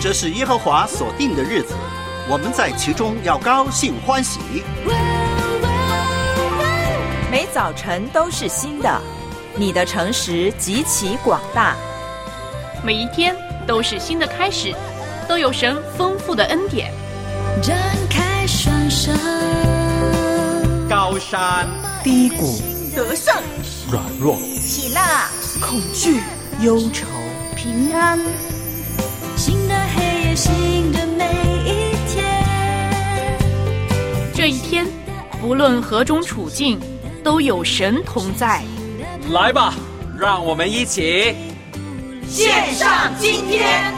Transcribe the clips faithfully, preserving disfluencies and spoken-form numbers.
这是耶和华所定的日子，我们在其中要高兴欢喜。 每早晨都是新的，你的诚实极其广大。 每一天都是新的开始，都有神丰富的恩典。 展开双手， 高山低谷，得胜软弱， 喜乐恐惧忧愁平安。 新的黑夜，新的每一天。 这一天不论何种处境，都有神同在。 来吧，让我们一起献上今天。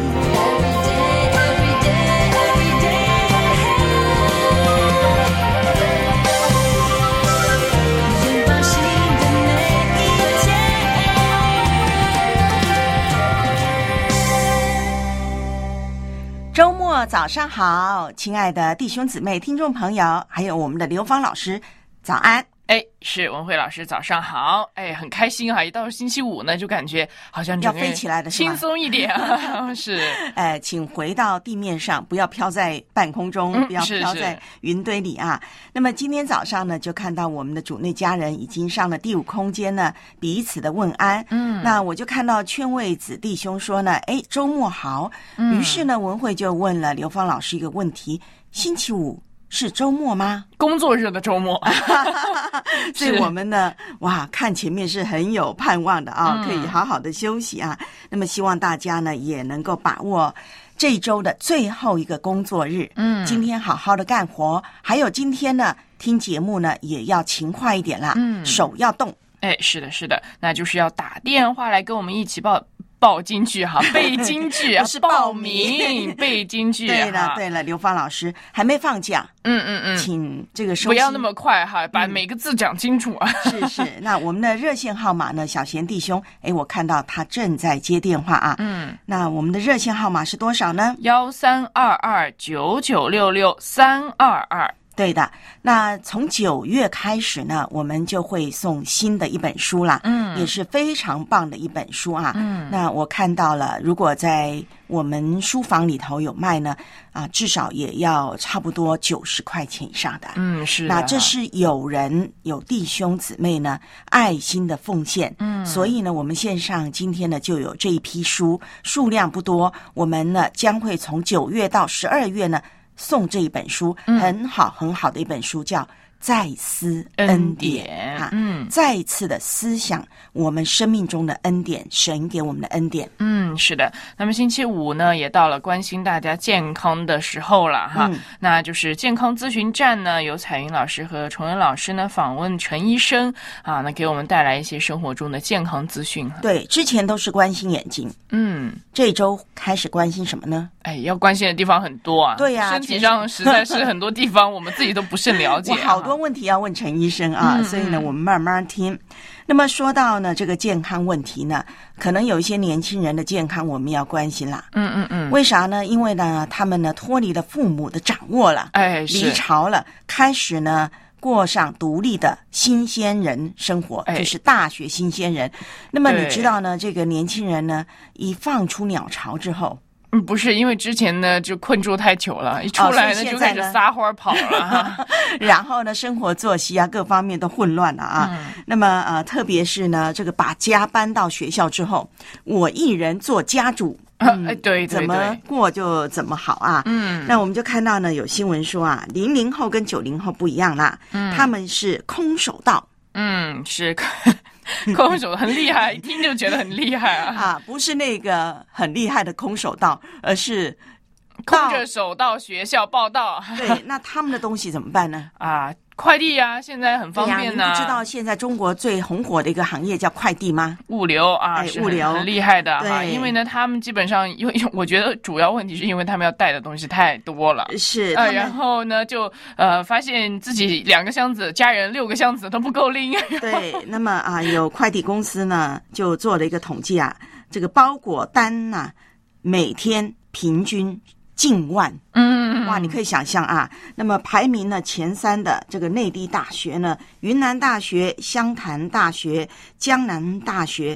周末早上好，亲爱的弟兄姊妹、听众朋友，还有我们的刘芳老师，早安。 哎，是文慧老师，早上好！哎，很开心啊！一到星期五呢，就感觉好像要飞起来的是吗？ 轻松一点啊！是， 哎，请回到地面上，不要飘在半空中， 嗯、 不要飘在云堆里啊。那么今天早上呢，就看到我们的主内家人已经上了第五空间呢，彼此的问安。嗯，那我就看到劝慰子弟兄说呢，哎，周末好。嗯、于是呢，文慧就问了刘芳老师一个问题：星期五是周末吗？ 工作日的周末。 所以我们呢，哇，看前面是很有盼望的啊， 嗯、 可以好好的休息啊。那么希望大家呢也能够把握这一周的最后一个工作日，嗯，今天好好的干活，还有今天呢听节目呢也要勤快一点啦，嗯，手要动。 哎，是的，是的，那就是要打电话来跟我们一起报。报京剧哈，背京剧不是报名，背京剧。 对了对了，刘芳老师还没放假， 嗯嗯嗯， 请这个收不要那么快哈，把每个字讲清楚啊。 嗯、是是，那我们的热线号码呢？小贤弟兄，哎，我看到他正在接电话啊。嗯，那我们的热线号码是多少呢？ 幺三二二九九六六三二二。 对的，那从九月开始呢，我们就会送新的一本书啦，嗯，也是非常棒的一本书啊，嗯，那我看到了，如果在我们书房里头有卖呢，啊，至少也要差不多九十块钱以上的， 嗯，是的， 那这是有人有弟兄姊妹呢爱心的奉献，嗯，所以呢，我们线上今天呢就有这一批书，数量不多，我们呢将会从九月到十二月呢。送这一本书，很好很好的一本书，叫再思恩典啊，嗯，再一次的思想我们生命中的恩典，神给我们的恩典。 嗯，是的。那么星期五呢，也到了关心大家健康的时候了哈。嗯、那就是健康咨询站呢，由彩云老师和崇恩老师呢访问陈医生啊，那给我们带来一些生活中的健康资讯。 对，之前都是关心眼睛，嗯，这一周开始关心什么呢？ 哎，要关心的地方很多啊。 对呀、啊， 身体上实在是很多地方我们自己都不甚了解、啊。 我好多问题要问陈医生啊，嗯、所以呢，我们慢慢听。那么说到呢这个健康问题呢，可能有一些年轻人的健康我们要关心啦。嗯嗯嗯。为啥呢？因为呢，他们呢脱离了父母的掌握了，哎，离巢了，开始呢过上独立的新鲜人生活，哎、就是大学新鲜人。那么你知道呢，这个年轻人呢，一放出鸟巢之后。 嗯，不是，因为之前呢就困住太久了，一出来呢、哦、就开始撒欢跑了， 然后呢生活作息啊各方面都混乱了啊。嗯、那么呃，特别是呢这个把家搬到学校之后，我一人做家主。 嗯，对对对， 怎么过就怎么好啊。嗯，那我们就看到呢有新闻说啊，零零后跟九零后不一样啦，嗯，他们是空手道。 嗯，是。空手很厉害，一听就觉得很厉害啊！ 啊，不是那个很厉害的空手道，而是空着手到学校报到。 对，那他们的东西怎么办呢？ 啊，快递啊，现在很方便呢、啊。 你不知道现在中国最红火的一个行业叫快递吗？ 物流啊， 哎、 是物流很厉害的哈、 对， 因为呢，他们基本上，因为我觉得主要问题是因为他们要带的东西太多了， 是， 呃，然后呢，就呃发现自己两个箱子，家人六个箱子都不够拎。 对，那么啊，有快递公司呢就做了一个统计啊，这个包裹单呢、啊、每天平均近万，嗯，哇，你可以想象啊。那么排名呢前三的这个内地大学呢，云南大学、湘潭大学、江南大学，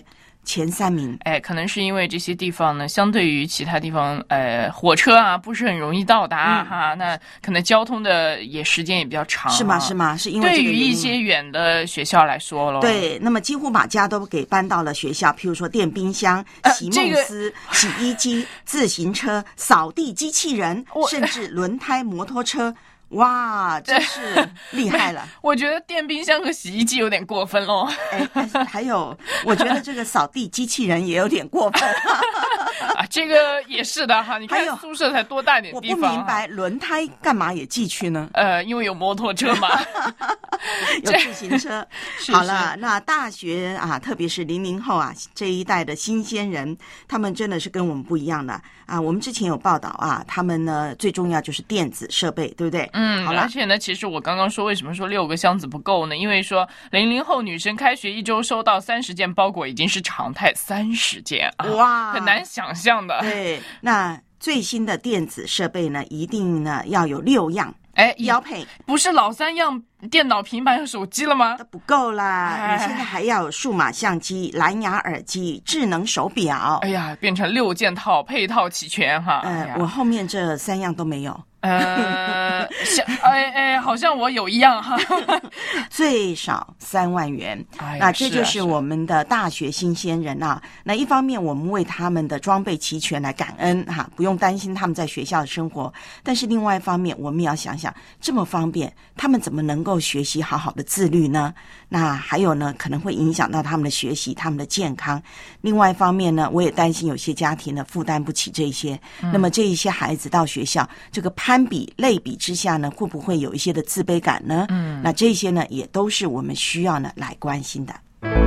前三名。 哎，可能是因为这些地方呢，相对于其他地方，呃，火车啊不是很容易到达、嗯、哈，那可能交通的也时间也比较长。 是吗？是吗？是因为对于一些远的学校来说咯。 对，那么几乎把家都给搬到了学校，譬如说电冰箱、洗梦丝、呃这个、洗衣机、自行车、扫地机器人，甚至轮胎摩托车。哇，真是厉害了！ 我觉得电冰箱和洗衣机有点过分咯。 哎，还有，我觉得这个扫地机器人也有点过分。 啊，这个也是的哈。你看宿舍才多大点地方， 我不明白轮胎干嘛也寄去呢？ 呃，因为有摩托车嘛， 有自行车。好了，那大学啊，特别是零零后啊这一代的新鲜人，他们真的是跟我们不一样的啊。我们之前有报道啊，他们呢最重要就是电子设备，对不对？ 嗯，好了。而且呢，其实我刚刚说为什么说六个箱子不够呢？因为说零零后女生开学一周收到三十件包裹已经是常态，三十件啊，哇，很难想象的。 对，那最新的电子设备呢，一定呢要有六样。 哎， 标配不是老三样电脑、平板和手机了吗？ 都不够啦！你现在还要有数码相机、蓝牙耳机、智能手表。 哎呀，变成六件套，配套齐全哈！ 呃， 哎、 我后面这三样都没有。 呃，像哎哎，好像我有一样哈， 最少三万元。 哎、 那这就是我们的大学新鲜人啊。那一方面，我们为他们的装备齐全来感恩哈，不用担心他们在学校的生活。但是另外一方面，我们也要想想，这么方便，他们怎么能够学习好好的自律呢？那还有呢，可能会影响到他们的学习、他们的健康。另外一方面呢，我也担心有些家庭呢负担不起这些。嗯、那么这一些孩子到学校，这个攀比、类比之下呢，会不会有一些的自卑感呢？嗯，那这些呢，也都是我们需要呢来关心的。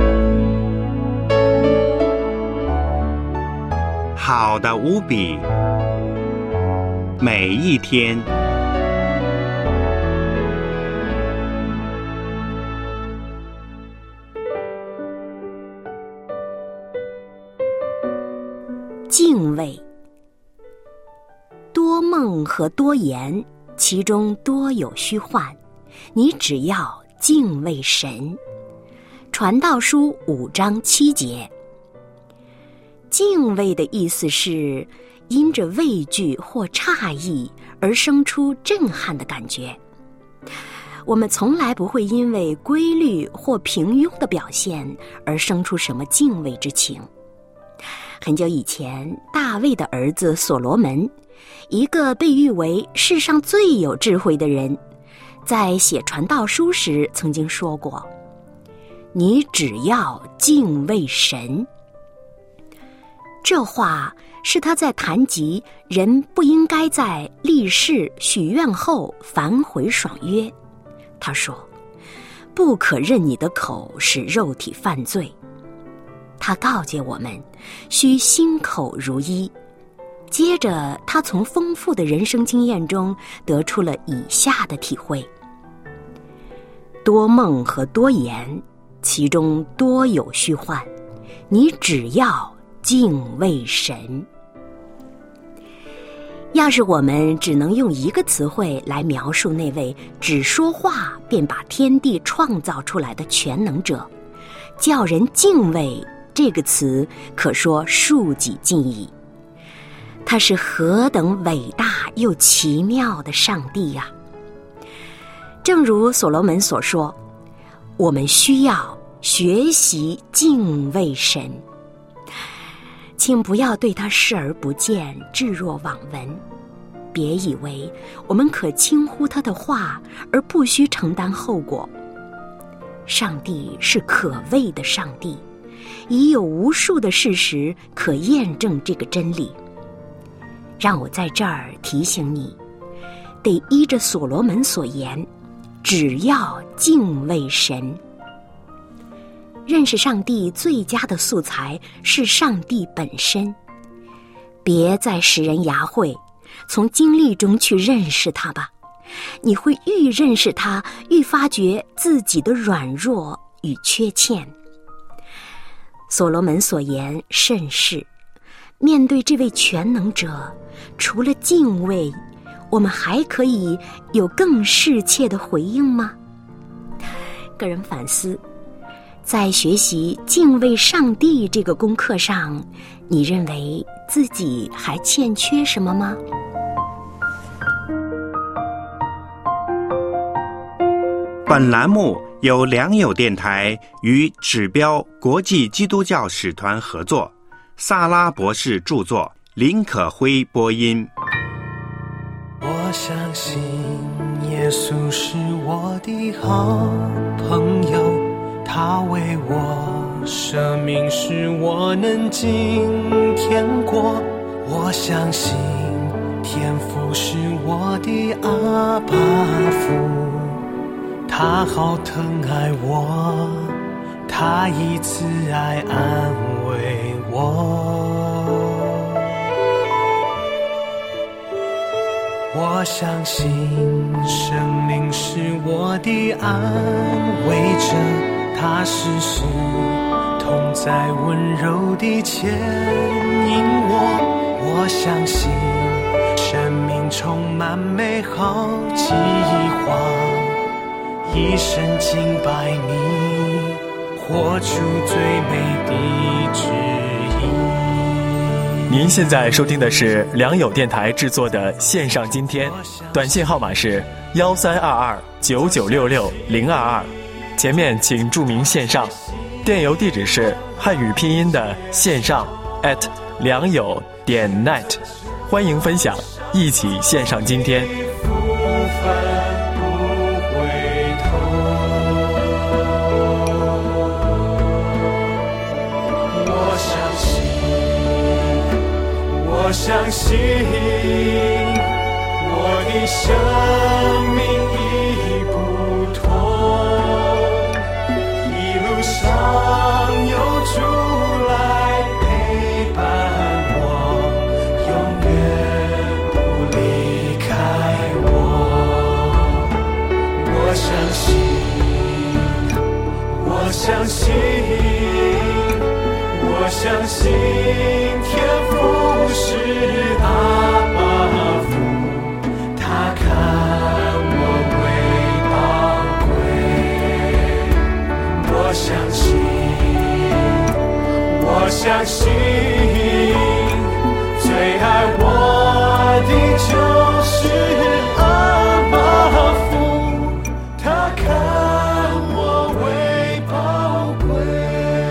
好的无比，每一天。 敬畏。多梦和多言，其中多有虚幻，你只要敬畏神。传道书五章七节。敬畏的意思是因着畏惧或诧异而生出震撼的感觉。我们从来不会因为规律或平庸的表现而生出什么敬畏之情。很久以前，大卫的儿子所罗门，一个被誉为世上最有智慧的人，在写传道书时曾经说过：你只要敬畏神。这话是他在谈及人不应该在立誓许愿后反悔爽约。他说：不可任你的口使肉体犯罪。他告诫我们需心口如一。接着他从丰富的人生经验中得出了以下的体会：多梦和多言，其中多有虚幻，你只要敬畏神。要是我们只能用一个词汇来描述那位只说话便把天地创造出来的全能者，叫人敬畏这个词可说恕己尽矣。他是何等伟大又奇妙的上帝呀！正如所罗门所说，我们需要学习敬畏神。请不要对他视而不见，置若罔闻。别以为我们可轻忽他的话而不需承担后果。上帝是可畏的上帝，已有无数的事实可验证这个真理。让我在这儿提醒你，得依着所罗门所言，只要敬畏神。认识上帝最佳的素材是上帝本身，别再使人牙慧，从经历中去认识他吧。你会愈认识他，愈发觉自己的软弱与缺欠。所罗门所言甚是，面对这位全能者，除了敬畏，我们还可以有更适切的回应吗？个人反思， 在学习敬畏上帝这个功课上，你认为自己还欠缺什么吗？ 本栏目由良友电台与指标国际基督教使团合作，萨拉博士著作，林可辉播音。 我相信耶稣是我的好朋友，他为我舍命使我能进天国。我相信天父是我的阿爸父，他好疼爱我，他以慈爱安慰我。我相信圣灵是我的安慰者，他时时同在温柔地牵引我。我相信生命充满美好计划，一生敬拜你，活出最美的旨意。 您现在收听的是良友电台制作的线上今天，短信号码是幺三二二九九六六零二二，前面请注明线上，电邮地址是汉语拼音的线上 at 良友点 net， 欢迎分享，一起线上今天。 我相信我的生命已不同，一路上有主来陪伴我，永远不离开我。我相信，我相信，我相信天父是阿爸父，他看我为宝贵。我相信，我相信，最爱我的就是阿爸父，他看我为宝贵。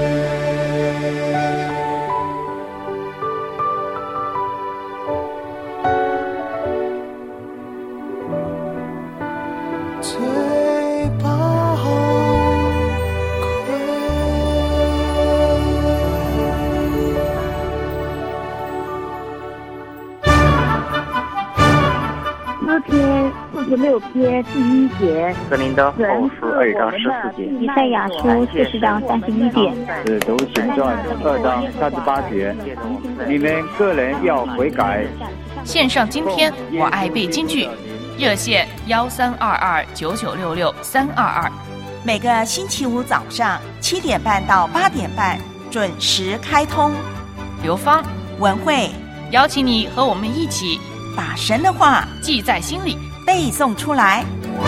四十六篇第一节， 格林的后书二章十四节， 以赛亚书四十章三十一节， 使徒行传二章三十八节，你们个人要悔改。 线上今天我爱背京剧，热线幺三二二九九六六三二二， 每个星期五早上七点半到八点半准时开通。 刘芳、 文慧邀请你和我们一起把神的话记在心里， 背诵出来。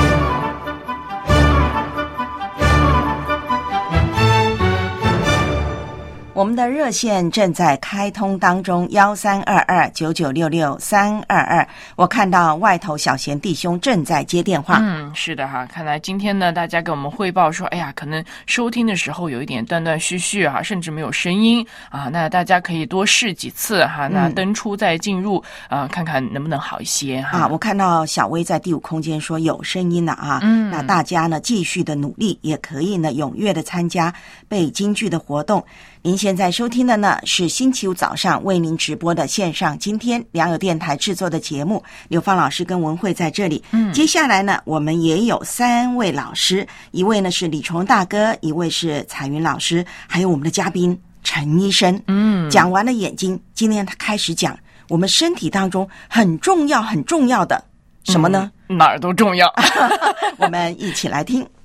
我们的热线正在开通当中，幺三二二九九六六三二二。我看到外头小贤弟兄正在接电话。 嗯，是的哈，看来今天呢，大家给我们汇报说，哎呀，可能收听的时候有一点断断续续啊，甚至没有声音啊。那大家可以多试几次哈，那登出再进入啊、呃，看看能不能好一些哈。 啊，我看到小薇在第五空间说有声音了啊。嗯，那大家呢继续的努力，也可以呢踊跃的参加背京剧的活动。您现在收听的呢是星期五早上为您直播的线上今天良友电台制作的节目，刘芳老师跟文慧在这里。嗯，接下来呢我们也有三位老师，一位呢是李崇大哥，一位是彩云老师，还有我们的嘉宾陈医生。嗯，讲完了眼睛，今天他开始讲我们身体当中很重要很重要的什么呢？ 嗯、哪儿都重要。 我们一起来听。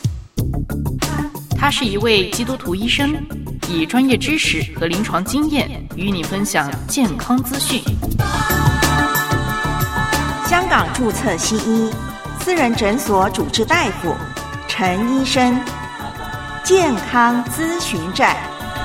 他是一位基督徒医生，以专业知识和临床经验与你分享健康资讯。 香港注册西医私人诊所主治大夫陈医生， 健康咨询站。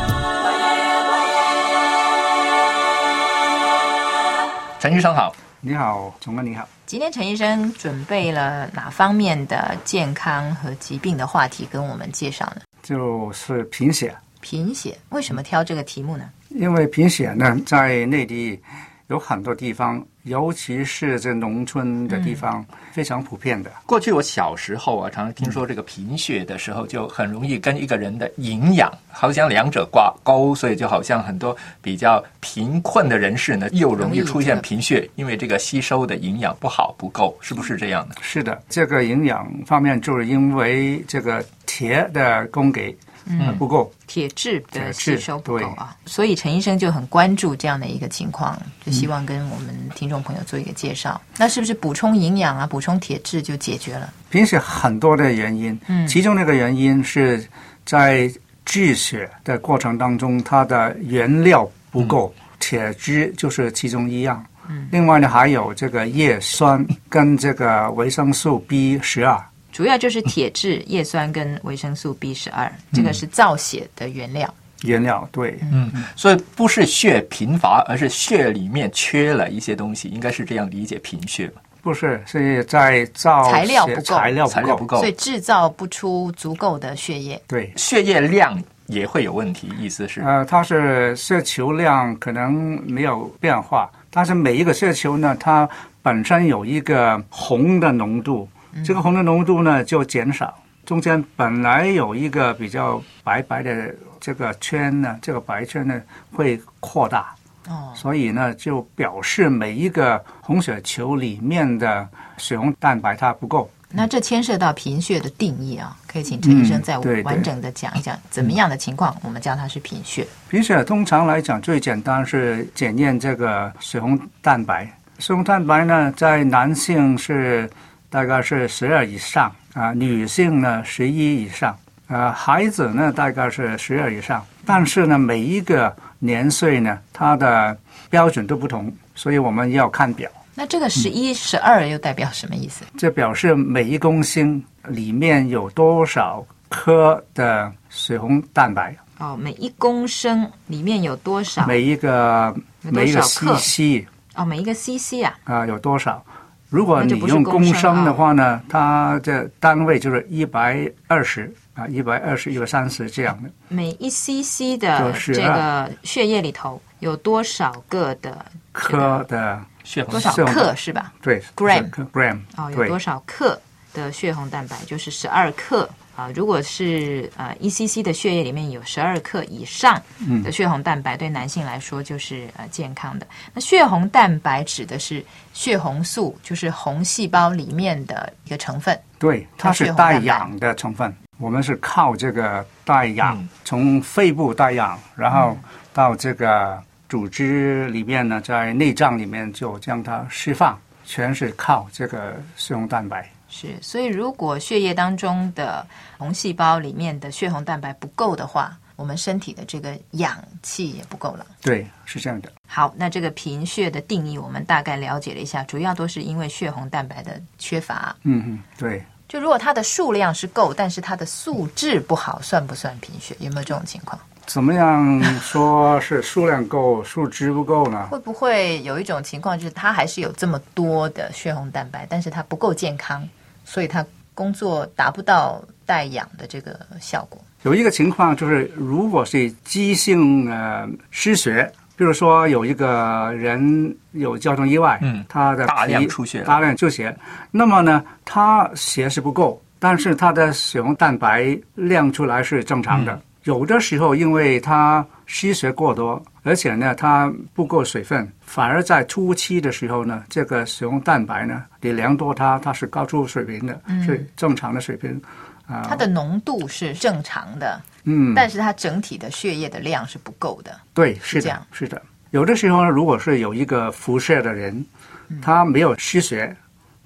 陈医生好。 你好，崇恩你好。 今天陈医生准备了哪方面的健康和疾病的话题跟我们介绍呢？ 就是贫血。 贫血，为什么挑这个题目呢？ 因为贫血呢，在内地有很多地方，尤其是这农村的地方、嗯、非常普遍的。 过去我小时候啊，常常听说这个贫血的时候，就很容易跟一个人的营养好像两者挂钩，所以就好像很多比较贫困的人士呢，又容易出现贫血，因为这个吸收的营养不好不够，是不是这样的？ 是的，这个营养方面就是因为这个铁的供给嗯，不够， 铁质的吸收不够啊，所以陈医生就很关注这样的一个情况，就希望跟我们听众朋友做一个介绍。嗯、那是不是补充营养啊，补充铁质就解决了？ 贫血很多的原因，嗯，其中那个原因是在制血的过程当中，它的原料不够，嗯、铁质就是其中一样。嗯，另外呢，还有这个叶酸跟这个维生素 B 十二。 主要就是铁质、叶酸跟维生素 B 十二，这个是造血的原料。 原料对， 嗯，所以不是血贫乏，而是血里面缺了一些东西，应该是这样理解贫血吧？ 不是，是在造材料不够， 材料材料不够， 所以制造不出足够的血液。 对， 血液量也会有问题，意思是？ 呃，它是血球量可能没有变化，但是每一个血球呢，它本身有一个红的浓度。这个红的浓度呢就减少，中间本来有一个比较白白的这个圈呢，这个白圈呢会扩大，哦，所以呢就表示每一个红血球里面的血红蛋白它不够。 那这牵涉到贫血的定义啊，可以请陈医生再完整的讲一讲，怎么样的情况我们叫它是贫血？ 贫血通常来讲最简单是检验这个血红蛋白，血红蛋白呢在男性是大概是十二以上啊、呃，女性呢十一以上，呃，孩子呢大概是十二以上。但是呢，每一个年岁呢，它的标准都不同，所以我们要看表。 那这个十一、十二又代表什么意思？ 这表示每一公斤里面有多少克的血红蛋白。 哦，每一公升里面有多少？ 每一个每一个 C C。 哦，每一个 C C 啊？ 啊、呃，有多少？如果你用公升的话呢，它的单位就是一百二十啊，一百二十、一百三十这样的。 每一 C C 的这个血液里头有多少个的克的血红？ 多少克是吧？ 对 ，gram gram 哦，有多少克的血红蛋白就是十二克啊。如果是呃一 C C 的血液里面有十二克以上的血红蛋白，嗯、对男性来说就是呃健康的。那血红蛋白指的是血红素，就是红细胞里面的一个成分。 对，它是带氧的成分。我们是靠这个带氧，嗯、从肺部带氧，然后到这个组织里面呢，在内脏里面就将它释放，全是靠这个血红蛋白。 是，所以如果血液当中的红细胞里面的血红蛋白不够的话，我们身体的这个氧气也不够了。 对，是这样的。 好，那这个贫血的定义我们大概了解了一下，主要都是因为血红蛋白的缺乏。 嗯嗯，对。 就如果它的数量是够，但是它的素质不好，算不算贫血？有没有这种情况？ 怎么样说是数量够，数值不够呢？ 会不会有一种情况，就是它还是有这么多的血红蛋白，但是它不够健康，所以它工作达不到带氧的这个效果？ 有一个情况就是，如果是急性呃失血，比如说有一个人有交通意外，嗯，他的大量出血， 大量出血，那么呢，他血是不够，但是他的血红蛋白量出来是正常的。嗯，有的时候因为他失血过多，而且呢它不够水分，反而在初期的时候呢，这个血红蛋白呢，你量多它它是高出水平的，嗯、是正常的水平。啊、呃， 它的浓度是正常的，嗯，但是它整体的血液的量是不够的。 对，是的， 这样是的。有的时候呢，如果是有一个腹泻的人，他没有失血，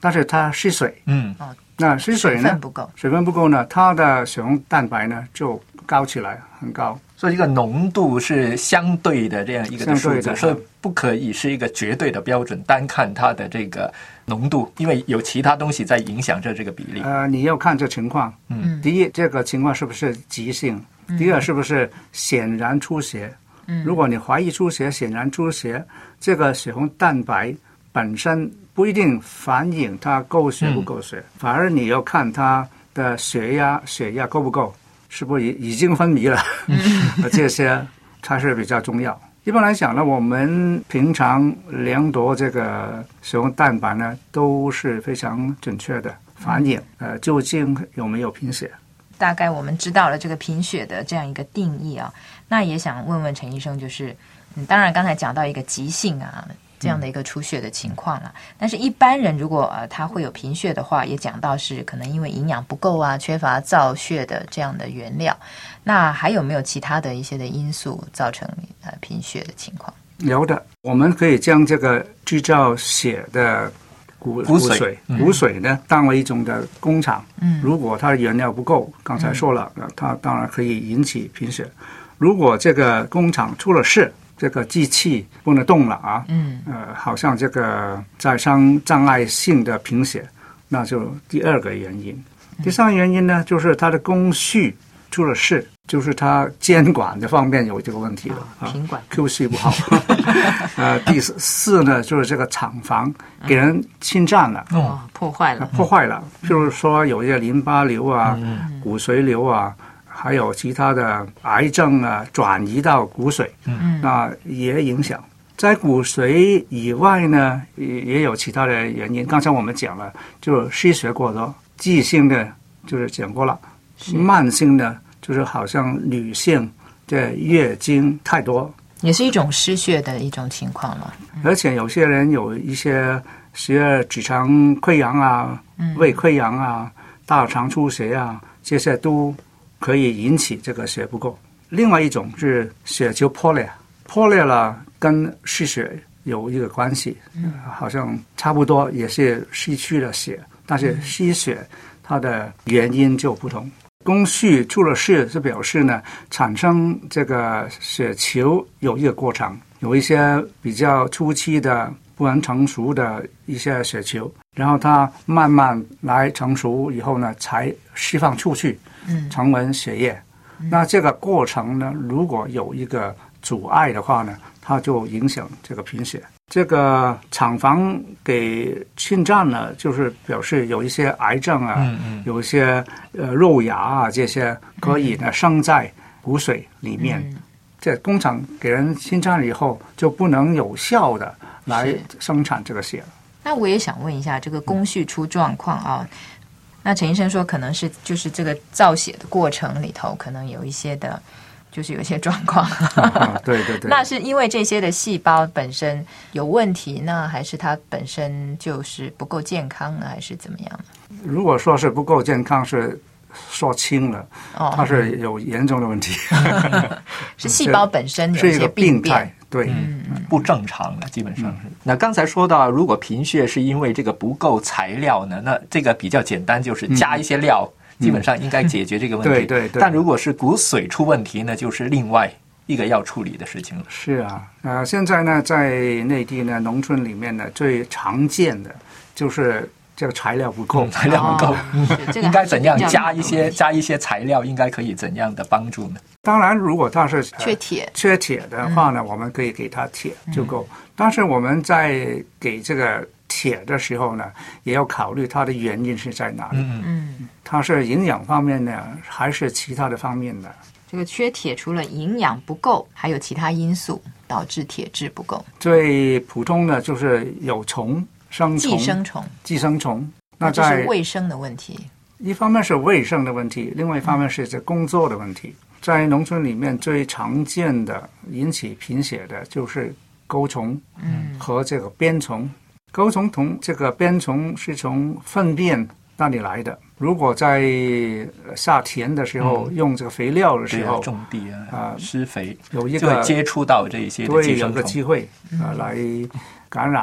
但是它失水， 嗯， 那失水呢， 水分不够， 水分不够呢，它的血红蛋白呢就高起来，很高。 所以这个浓度是相对的这样一个数字，所以不可以是一个绝对的标准，单看它的这个浓度，因为有其他东西在影响着这个比例。 呃，你要看这情况。 嗯， 第一，这个情况是不是急性？ 嗯、 第二，是不是显然出血？嗯，如果你怀疑出血、显然出血，这个血红蛋白本身不一定反映它够血不够血，嗯、反而你要看它的血压、血压够不够。是不是已经昏迷了？这些才是比较重要。一般来讲呢，我们平常量度这个血红蛋白呢，都是非常准确的反映呃究竟有没有贫血。 大概我们知道了这个贫血的这样一个定义啊，那也想问问陈医生，就是嗯，当然刚才讲到一个急性啊。这样的一个出血的情况了，但是一般人如果呃他会有贫血的话，也讲到是可能因为营养不够啊，缺乏造血的这样的原料。那还有没有其他的一些的因素造成呃贫血的情况？ 有的，我们可以将这个制造血的骨骨髓骨髓呢当为一种的工厂。 嗯， 如果它的原料不够，刚才说了，嗯、它当然可以引起贫血。如果这个工厂出了事，这个机器不能动了啊， 嗯， 呃，好像这个载伤障碍性的贫血，那就第二个原因。第三个原因呢，就是它的工序出了事，就是它监管的方面有这个问题了啊， 品管 Q C 不好。呃，第四呢，就是这个厂房给人侵占了， 哦，破坏了， 破坏了，就是说有一些淋巴瘤啊、 嗯、 骨髓瘤啊。还有其他的癌症啊，转移到骨髓， 嗯， 那也影响。在骨髓以外呢，也有其他的原因。刚才我们讲了，就失血过多，急性的就是讲过了，慢性的就是好像女性的月经太多， 也是一种失血的一种情况了。 嗯、而且有些人有一些十二指肠溃疡啊、 嗯、 胃溃疡啊、大肠出血啊，这些都可以引起这个血不够。另外一种是血球破裂，破裂了跟失血有一个关系， 嗯、 好像差不多也是失去了血，但是失血它的原因就不同。工序出了事是表示呢，产生这个血球有一个过程，有一些比较初期的不很成熟的一些血球，然后它慢慢来成熟以后呢，才释放出去。 嗯， 成为血液，嗯、那这个过程呢，如果有一个阻碍的话呢，它就影响这个贫血。这个厂房给侵占了，就是表示有一些癌症啊， 嗯嗯、 有一些呃肉芽啊，这些可以呢生在骨髓里面。嗯、这工厂给人侵占了以后，就不能有效的来生产这个血了。 那我也想问一下，这个工序出状况啊。那陈医生说，可能是就是这个造血的过程里头，可能有一些的，就是有一些状况。 啊、对对对。 那是因为这些的细胞本身有问题呢，还是它本身就是不够健康呢，还是怎么样呢？ 如果说是不够健康，是说轻了， 哦、 它是有严重的问题。 是细胞本身有是一个些病病态，对。 嗯不正常的，基本上是。嗯、那刚才说到，如果贫血是因为这个不够材料呢，那这个比较简单，就是加一些料，嗯、基本上应该解决这个问题。 对对对。 但如果是骨髓出问题呢，就是另外一个要处理的事情了。 是啊，呃，现在呢，在内地呢，农村里面呢，最常见的就是这个材料不够， 嗯、材料不够， 哦嗯、应该怎样加一些加一些材料，应该可以怎样的帮助呢？ 当然，如果它是、呃、 缺铁缺铁的话呢，嗯、我们可以给它铁就够。嗯、但是我们在给这个铁的时候呢，也要考虑它的原因是在哪里。 嗯嗯， 它是营养方面呢，还是其他的方面呢？ 这个缺铁除了营养不够，还有其他因素导致铁质不够。 最普通的就是有虫、生虫、 寄生虫、 寄生虫。 那这是卫生的问题。 一方面是卫生的问题，另外一方面是这工作的问题。嗯、在农村里面最常见的引起贫血的就是钩虫和这个鞭虫。钩虫同这个鞭虫是从粪便那里来的。如果在下田的时候、嗯、用这个肥料的时候， 啊、种地啊，呃、施肥有一个就会接触到这些的寄生虫， 对，有个机会啊、呃、来感染。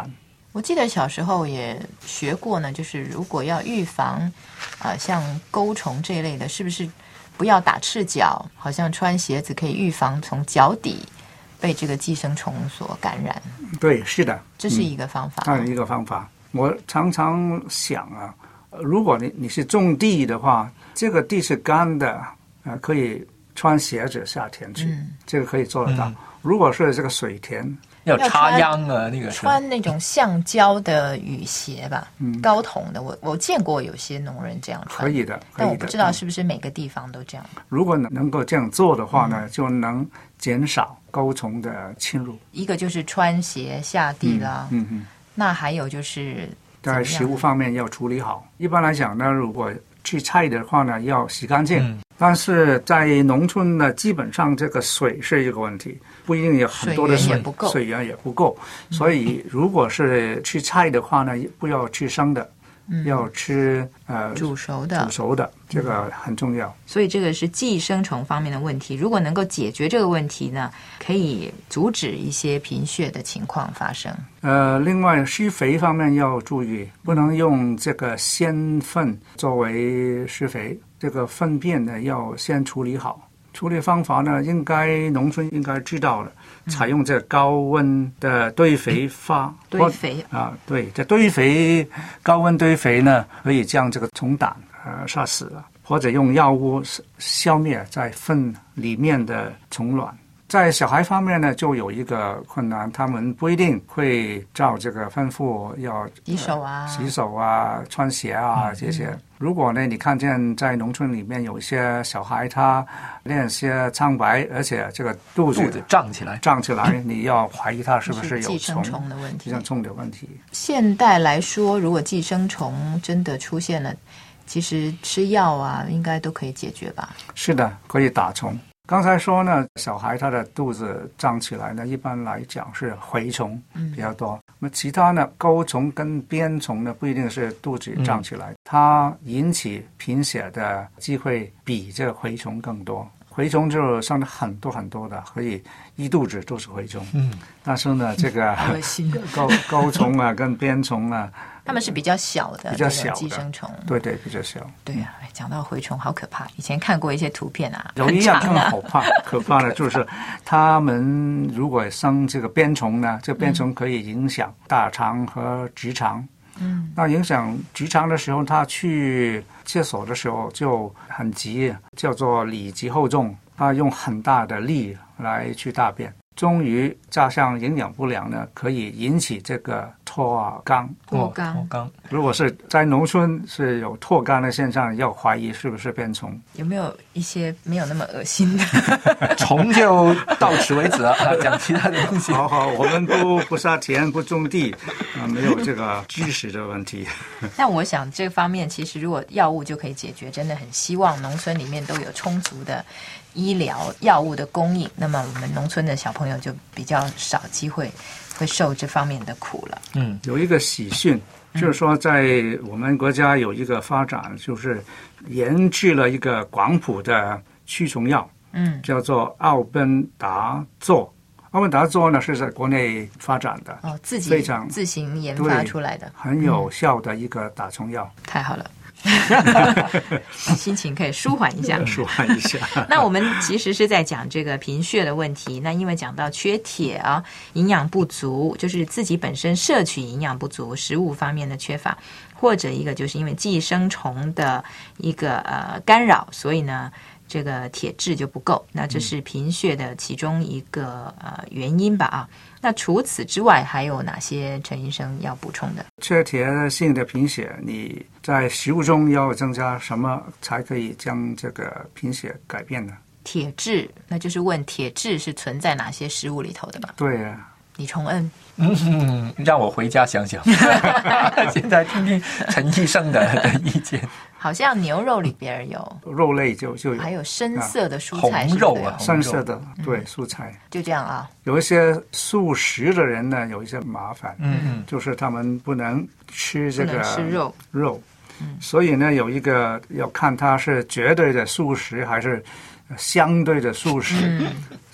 我记得小时候也学过呢，就是如果要预防啊、呃、像钩虫这一类的，是不是不要打赤脚？好像穿鞋子可以预防从脚底被这个寄生虫所感染。 对，是的， 这是一个方法。 那、嗯、一个方法，我常常想啊，如果你你是种地的话，这个地是干的，呃，可以穿鞋子下田去，嗯、这个可以做得到。嗯、如果是这个水田， 要插秧啊，那个穿那种橡胶的雨鞋吧，嗯、高筒的。我我见过有些农人这样穿， 可以的， 但我不知道是不是每个地方都这样。 如果能够这样做的话呢，嗯、就能减少钩虫的侵入。 一个就是穿鞋下地啦， 嗯嗯，嗯那还有就是在食物方面要处理好。一般来讲呢，如果去菜的话呢，要洗干净。嗯但是在农村呢，基本上这个水是一个问题，不一定有很多的水， 水源也不够， 水源也不够。所以如果是吃菜的话呢，不要吃生的，嗯、要吃呃煮熟的， 煮熟的，这个很重要。 所以这个是寄生虫方面的问题。如果能够解决这个问题呢，可以阻止一些贫血的情况发生。 呃，另外施肥方面要注意，不能用这个鲜粪作为施肥。这个粪便呢要先处理好，处理方法呢应该农村应该知道了，嗯、采用这高温的堆肥发堆肥啊，对，这堆肥高温堆肥呢可以将这个虫胆呃杀死了，或者用药物消灭在粪里面的虫卵。在小孩方面呢，就有一个困难，他们不一定会照这个吩咐要洗手啊、呃、 洗手啊、穿鞋啊这些。嗯、如果呢，你看见在农村里面有一些小孩他脸些苍白，而且这个肚子肚子胀起来， 胀起来，你要怀疑他是不是有寄生虫的问题？ 寄生虫的问题。 现代来说，如果寄生虫真的出现了，其实吃药啊，应该都可以解决吧？ 是的，可以打虫。刚才说呢，小孩他的肚子胀起来呢，一般来讲是蛔虫比较多。那、嗯、其他呢，钩虫跟鞭虫呢，不一定是肚子胀起来，嗯、它引起贫血的机会比这个蛔虫更多。蛔虫就生了很多很多的，可以一肚子都是蛔虫。嗯，但是呢，这个钩钩虫啊，跟鞭虫啊。 它们是比较小的， 比较小的寄生虫， 对对，比较小。 对呀、啊，讲到蛔虫好可怕，以前看过一些图片啊， 有一样更可怕，可怕的就是它们如果生这个鞭虫呢，这个鞭虫可以影响大肠和直肠。嗯，那影响直肠的时候，他去厕所的时候就很急，叫做里急后重，他用很大的力来去大便。终于加上营养不良呢，可以引起这个脱肛。 脱肛， 如果是在农村是有脱肛的现象，要怀疑是不是鞭虫。 有没有一些没有那么恶心的？ 虫就到此为止啊，讲其他的东西。 好好，我们不不杀田不种地啊，没有这个知识的问题。 但我想这方面其实如果药物就可以解决，真的很希望农村里面都有充足的医疗药物的供应，那么我们农村的小朋友就比较少机会会受这方面的苦了。 嗯，有一个喜讯，就是说在我们国家有一个发展，就是研制了一个广谱的驱虫药，嗯，叫做奥本达唑。奥本达唑呢是在国内发展的， 哦，自己非常自行研发出来的， 很有效的一个打虫药。 嗯、太好了。心情可以舒缓一下， 舒缓一下。 那我们其实是在讲这个贫血的问题。那因为讲到缺铁啊，营养不足，就是自己本身摄取营养不足，食物方面的缺乏，或者一个就是因为寄生虫的一个呃干扰，所以呢，这个铁质就不够。那这是贫血的其中一个呃原因吧啊。那除此之外，还有哪些陈医生要补充的？ 缺铁性的贫血，你在食物中要增加什么才可以将这个贫血改变呢？ 铁质，那就是问铁质是存在哪些食物里头的吧？ 对啊， 李崇恩， 嗯，让我回家想想。现在听听陈医生的的意见。 好像牛肉里边有肉类就就有， 还有深色的蔬菜， 红肉啊， 深色的对、嗯、蔬菜， 就这样啊。 有一些素食的人呢，有一些麻烦， 嗯嗯， 就是他们不能吃这个不能吃肉肉，嗯，所以呢，有一个要看它是绝对的素食还是相对的素食。嗯，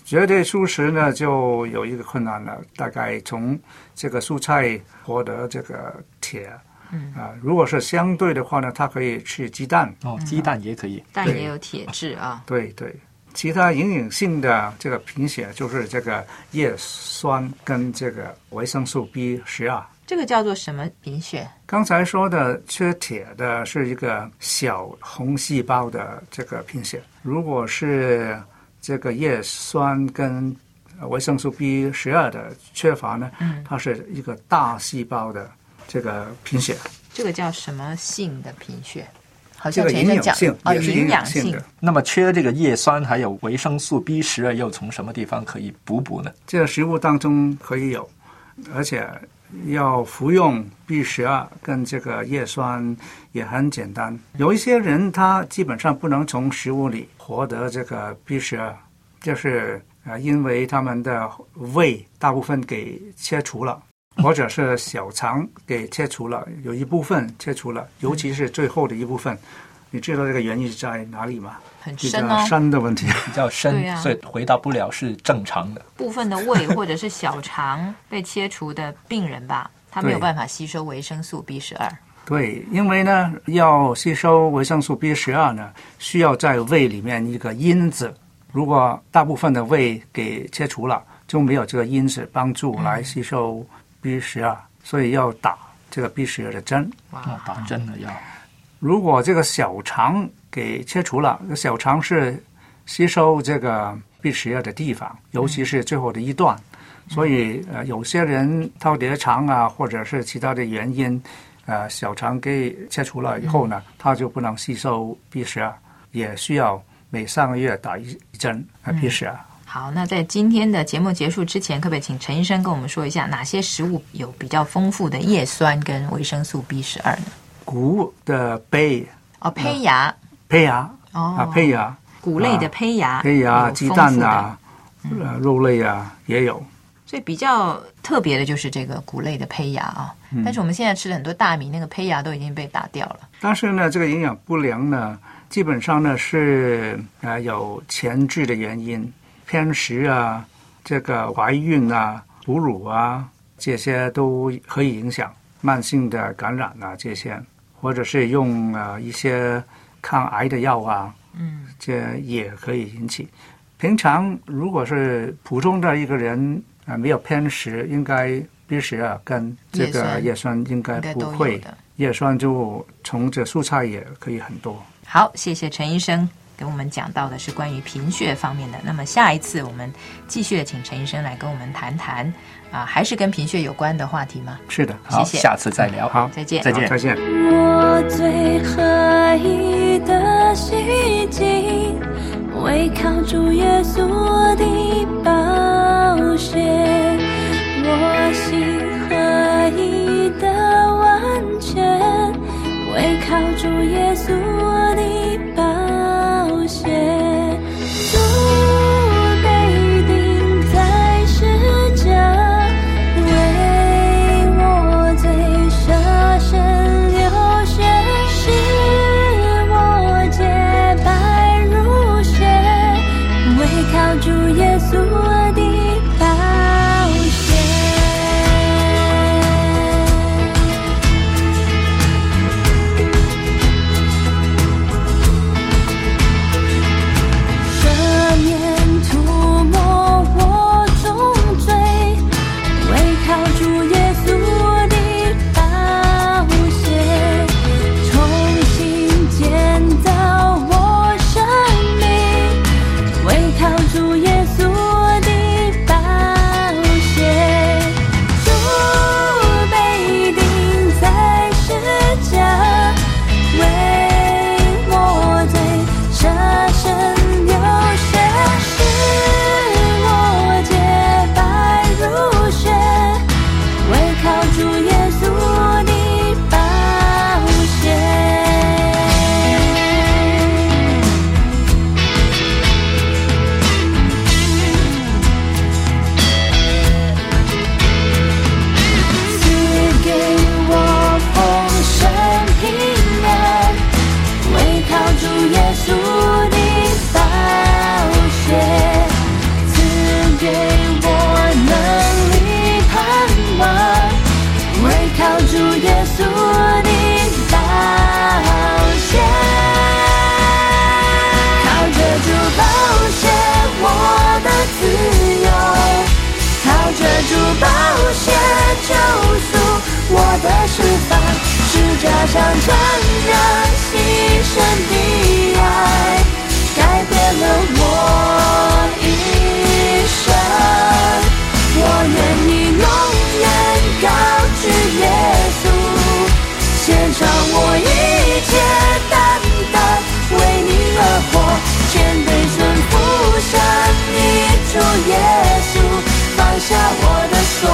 绝对素食呢，就有一个困难了，大概从这个蔬菜获得这个铁。嗯啊，如果是相对的话呢，它可以吃鸡蛋哦，鸡蛋也可以， 蛋也有铁质啊。 对对，其他营养性的这个贫血就是这个叶酸跟这个维生素 B 十二。 这个叫做什么贫血？ 刚才说的缺铁的是一个小红细胞的这个贫血，如果是这个叶酸跟维生素 B 十二的缺乏呢，嗯，它是一个大细胞的这个贫血。 这个叫什么性的贫血？好像这个营养性哦， 也是营养性的。 那么缺这个叶酸还有维生素 B 十二，又从什么地方可以补补呢？ 这个食物当中可以有，而且要服用 B 十二跟这个叶酸也很简单。有一些人他基本上不能从食物里获得这个 B 十二，就是呃，因为他们的胃大部分给切除了，或者是小肠给切除了，有一部分切除了，尤其是最后的一部分。你知道这个原因在哪里吗？ 很深哦， 比较深的问题， 比较深，啊、所以回答不了是正常的。 部分的胃或者是小肠被切除的病人吧，他没有办法吸收维生素 B 十二。 对，因为呢，要吸收维生素 B 十二呢，需要在胃里面一个因子。如果大部分的胃给切除了，就没有这个因子帮助来吸收 B 十二，所以要打这个 B 十二的针。 哇，打针的药。 如果这个小肠给切除了，小肠是吸收这个 B 十二的地方，尤其是最后的一段，嗯、所以呃，有些人饕餮肠啊，或者是其他的原因，呃，小肠给切除了以后呢，嗯、它就不能吸收 B 十二，也需要每三个月打一一针呃 B 十二。嗯好，那在今天的节目结束之前，可不可以请陈医生跟我们说一下，哪些食物有比较丰富的叶酸跟维生素 B 十二呢？ 谷的胚哦，胚芽， 胚芽哦啊，胚芽， 谷类的胚芽， 胚芽，鸡蛋啊，呃，肉类啊也有。 所以比较特别的就是这个谷类的胚芽啊，嗯、但是我们现在吃的很多大米，那个胚芽都已经被打掉了。 但是呢，这个营养不良呢，基本上呢是呃有前置的原因，偏食啊，这个怀孕啊、哺乳啊，这些都可以影响慢性的感染啊，这些。或者是用呃一些抗癌的药啊，嗯，这也可以引起。平常如果是普通的一个人啊、呃，没有偏食，应该 B 十二跟这个叶酸应该不会，叶酸就从这蔬菜也可以很多。 好，谢谢陈医生给我们讲到的是关于贫血方面的。那么下一次我们继续的请陈医生来跟我们谈谈啊，还是跟贫血有关的话题吗？ 是的， 好， 谢谢， 下次再聊。 好， 再见， 再见， 再见。 我最合意的希冀，唯靠主耶稣的宝血，我心合意的完全，唯靠主耶稣的宝血。主被钉在十架，为我罪舍身流血，使我洁白如雪，唯靠主耶稣的宝血。赦免涂抹我重罪，唯靠主耶稣的宝血，重新建造我生命，唯靠主耶稣的宝血。主被钉在十架，为我罪舍身流血，使我洁白如雪，唯靠主耶稣的宝血。赐给我丰盛平安，唯靠主耶稣的宝血。赐主耶稣的宝血，靠着主宝血我的自由，靠着主宝血救赎我的释放，十架上承认牺牲的爱改变了我一生，我愿意永远高举耶稣，献上我一切单单为你而活，谦卑顺服向你主耶稣，放下我的所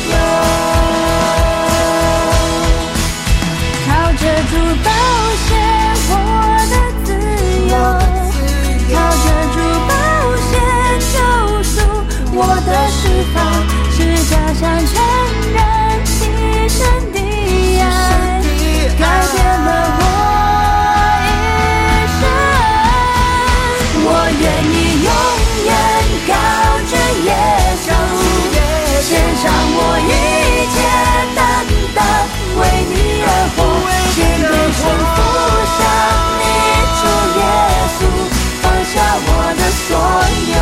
有，靠着主宝血我的自由，靠着主宝血救赎我的释放，十架上承认牺牲的爱改变了我一生，我愿意永远高举耶稣，献上我一切单单为你而活，谦卑顺服向你主耶稣，放下我的所有，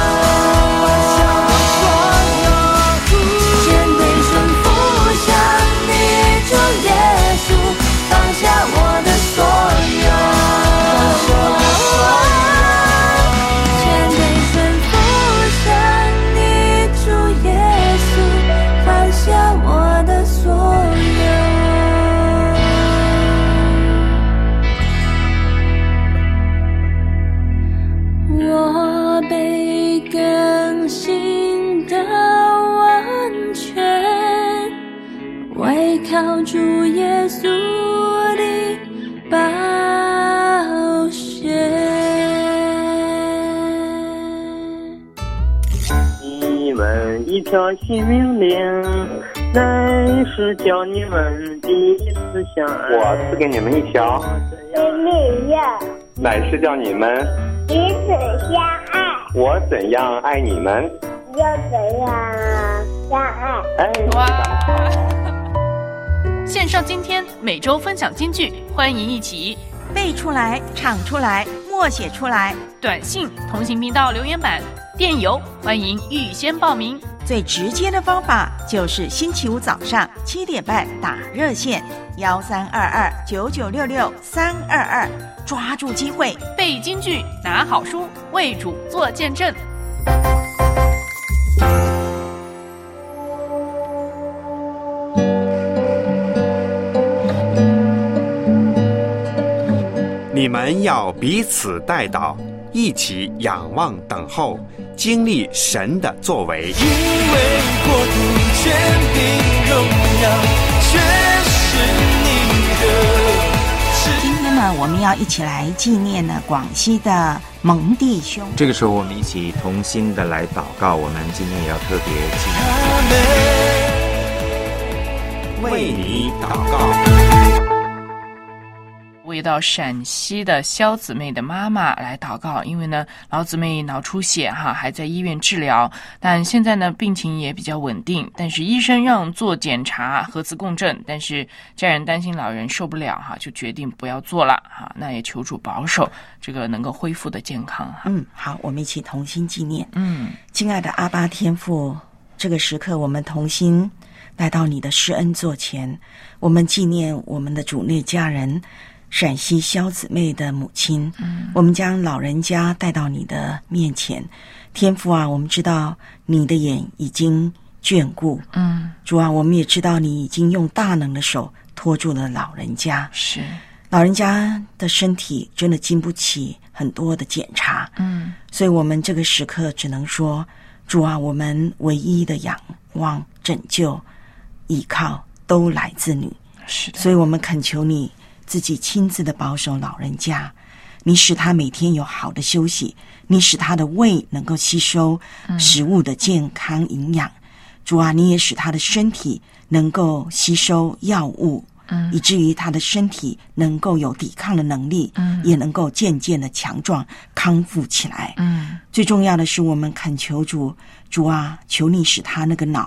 谦卑顺服向你主耶稣，放下我的所有，谦卑顺服向你主耶稣，放下我的所有。我被更新的完全，唯靠主耶稣的宝血。 你们一条新命令，乃是叫你们彼此相爱。 我赐给你们一条命令， 乃是叫你们彼此相爱。 我怎样爱你们， 就怎样相爱。 哎， 哇！线上今天每周分享金句，欢迎一起背出来、唱出来、默写出来。 短信同行频道留言板、电邮，欢迎预先报名。 最直接的方法就是星期五早上七点半打热线幺三二二九九六六三二二，抓住机会背金句，拿好书，为主做见证。 你们要彼此代祷，一起仰望等候，经历神的作为。 因为国度、权柄、荣耀，全是你的。 今天呢，我们要一起来纪念呢广西的蒙弟兄。 这个时候，我们一起同心的来祷告。我们今天也要特别纪念， 为你祷告。 为到陕西的肖姊妹的妈妈来祷告，因为呢老姊妹脑出血哈，还在医院治疗，但现在呢病情也比较稳定，但是医生让做检查核磁共振，但是家人担心老人受不了哈，就决定不要做了哈。那也求主保守这个能够恢复的健康哈。 嗯，好，我们一起同心纪念。 嗯， 亲爱的阿爸天父，这个时刻我们同心来到你的施恩座前，我们纪念我们的主内家人陕西肖姊妹的母亲，嗯，我们将老人家带到你的面前。天父啊，我们知道你的眼已经眷顾， 嗯， 主啊，我们也知道你已经用大能的手托住了老人家， 是老人家的身体真的经不起很多的检查， 嗯， 所以我们这个时刻只能说，主啊，我们唯一的仰望、拯救、依靠都来自你， 是的， 所以我们恳求你自己亲自的保守老人家，你使他每天有好的休息，你使他的胃能够吸收食物的健康营养，嗯，主啊，你也使他的身体能够吸收药物，嗯，以至于他的身体能够有抵抗的能力，嗯，也能够渐渐的强壮康复起来， 嗯， 最重要的是我们恳求主，主啊，求你使他那个脑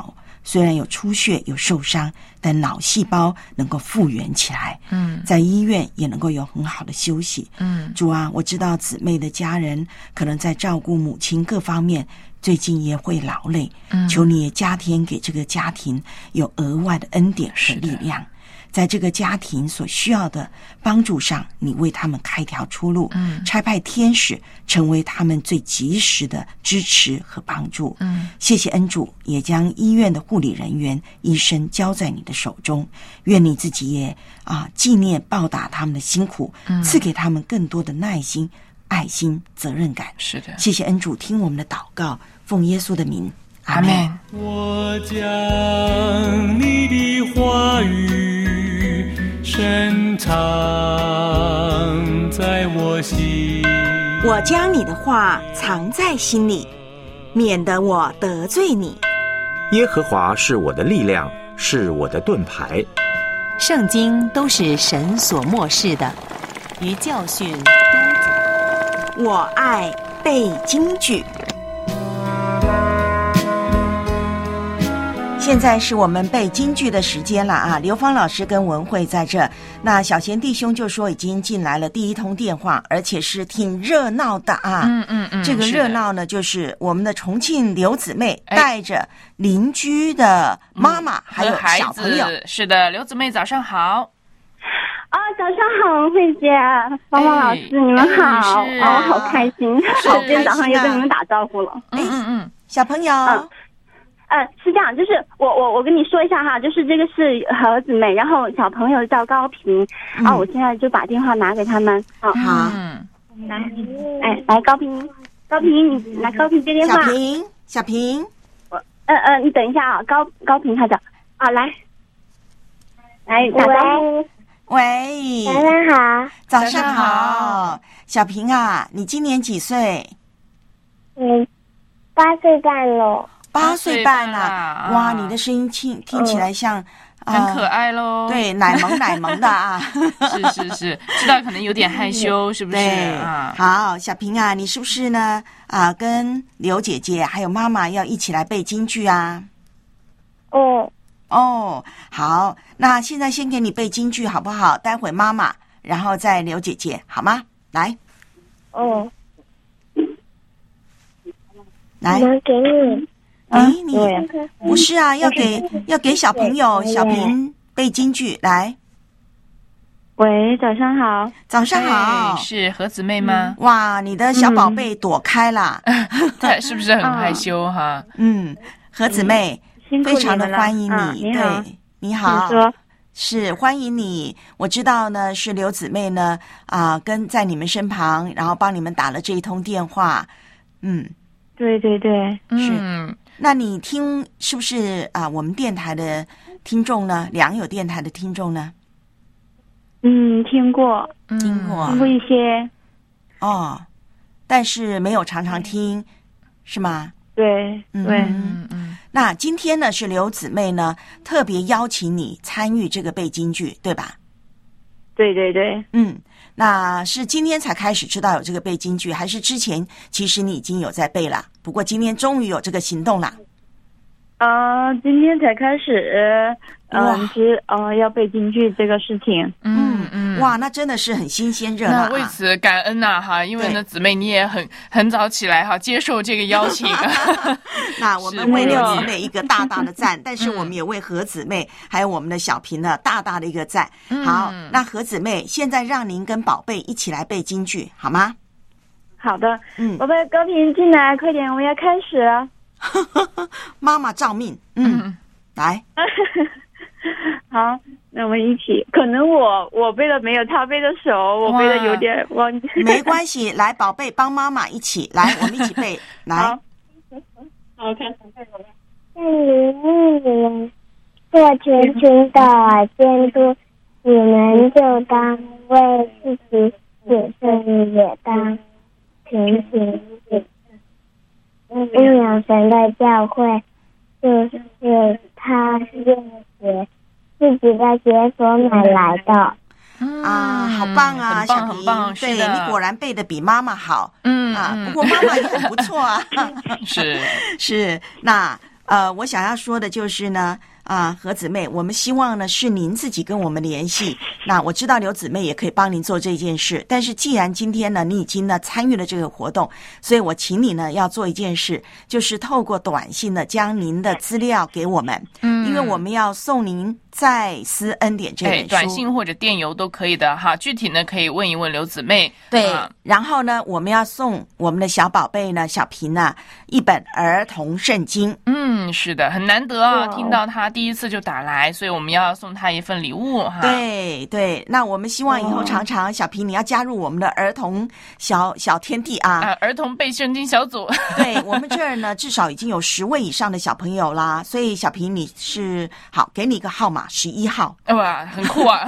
虽然有出血有受伤，但脑细胞能够复原起来。 嗯， 在医院也能够有很好的休息。 嗯， 主啊，我知道姊妹的家人可能在照顾母亲各方面最近也会劳累。 嗯， 求你也加添给这个家庭有额外的恩典和力量。在这个家庭所需要的帮助上，你为他们开条出路， 嗯， 差派天使成为他们最及时的支持和帮助。 嗯， 谢谢恩主，也将医院的护理人员、医生交在你的手中。愿你自己也啊纪念报答他们的辛苦， 嗯， 赐给他们更多的耐心、爱心、责任感。 是的， 谢谢恩主，听我们的祷告，奉耶稣的名， 阿们。 我将你的话语深藏在我心， 我将你的话藏在心里，免得我得罪你。 耶和华是我的力量，是我的盾牌。 圣经都是神所默示的，于教训、督责。 我爱背京剧。现在是我们背京剧的时间了啊！刘芳老师跟文慧在这，那小贤弟兄就说已经进来了第一通电话，而且是挺热闹的啊！ 嗯嗯嗯， 这个热闹呢，就是我们的重庆刘姊妹带着邻居的妈妈、嗯、还有小朋友。 是的，刘姊妹早上好。 啊，早上好，文慧姐、芳芳老师，你们好！ 哎、 啊，好开心！我今天早上又跟你们打招呼了。 嗯嗯嗯，小朋友。 嗯呃，是这样，就是我我我跟你说一下哈，就是这个是何姊妹，然后小朋友叫高平，嗯、啊，我现在就把电话拿给他们。啊、 好， 嗯，来，哎，来高平，高平，你来高平接电话。 小平，小平， 我，呃呃，你等一下啊，高高平他讲，啊，来，来打招呼。 喂， 早上好。 早上好，小平啊，你今年几岁？ 嗯，八岁半了。 八岁半啊！哇，你的声音听听起来像、 嗯呃、很可爱咯。 对，奶萌奶萌的啊！ 是是是，知道可能有点害羞，是不是？ 对啊。 好，小平啊，你是不是呢？啊，跟刘姐姐还有妈妈要一起来背京剧啊？ 哦哦，好，那现在先给你背京剧好不好？待会妈妈，然后再刘姐姐，好吗？来。 哦。 来。 我给你。 给你、嗯、不是啊，要给要给小朋友小平背京剧来。 喂，早上好， 早上好， 是何姊妹吗？ 嗯、哇，你的小宝贝躲开了， 对、嗯，是不是很害羞哈？ 嗯，何姊妹、嗯、非常的欢迎你， 啊、你好对，你好， 你说是欢迎你。我知道呢，是刘姊妹呢啊、呃，跟在你们身旁，然后帮你们打了这一通电话。嗯， 对对对， 是。 嗯那你听是不是啊、呃？我们电台的听众呢？良友电台的听众呢？ 嗯，听过， 听过， 听过一些。 哦，但是没有常常听，是吗？ 对， 嗯、 对， 嗯嗯。那今天呢，是刘姊妹呢特别邀请你参与这个背京剧，对吧？ 对对对， 嗯。那是今天才开始知道有这个背京剧，还是之前其实你已经有在背了？不过今天终于有这个行动了。 呃，今天才开始，嗯，是呃要背京剧这个事情。 嗯嗯，哇，那真的是很新鲜热闹、啊。 那为此感恩呐、啊、哈，因为呢，姊妹你也很很早起来哈，接受这个邀请。 那我们为刘姊妹一个大大的赞，但是我们也为何姊妹还有我们的小平呢大大的一个赞。好，那何姊妹现在让您跟宝贝一起来背京剧好吗？ 好的， 嗯， 宝贝高平进来，快点，我要开始了。 妈妈照命，嗯，嗯来， 好，那我们一起。可能我我背的没有他背的熟，我背的有点忘记。 没关系，来，宝贝帮妈妈一起来，我们一起背，来。 好，好，开始背了。 在你面做全群的监督，你们就当为自己谨慎，也当勤勤谨。信仰神的教会，就是他用血自己的血所买来的。 嗯、啊，好棒啊，小平，对你果然背得比妈妈好。嗯啊，不过妈妈也很不错啊。 是是，那呃，我想要说的就是呢，啊，何姊妹，我们希望呢是您自己跟我们联系。那我知道刘姊妹也可以帮您做这件事，但是既然今天呢你已经呢参与了这个活动，所以我请你呢要做一件事，就是透过短信呢将您的资料给我们，嗯，因为我们要送您再思恩典这本书， 短信或者电邮都可以的哈。具体呢可以问一问刘姊妹。 对，啊、然后呢我们要送我们的小宝贝呢小平呢一本儿童圣经。 嗯，是的，很难得啊，听到他第一次就打来，所以我们要送他一份礼物哈。 对对，那我们希望以后常常小平你要加入我们的儿童小小天地啊， 啊儿童背圣经小组。 对，我们这儿呢至少已经有十位以上的小朋友啦，所以小平你是好，给你一个号码十一号。 哇，很酷啊！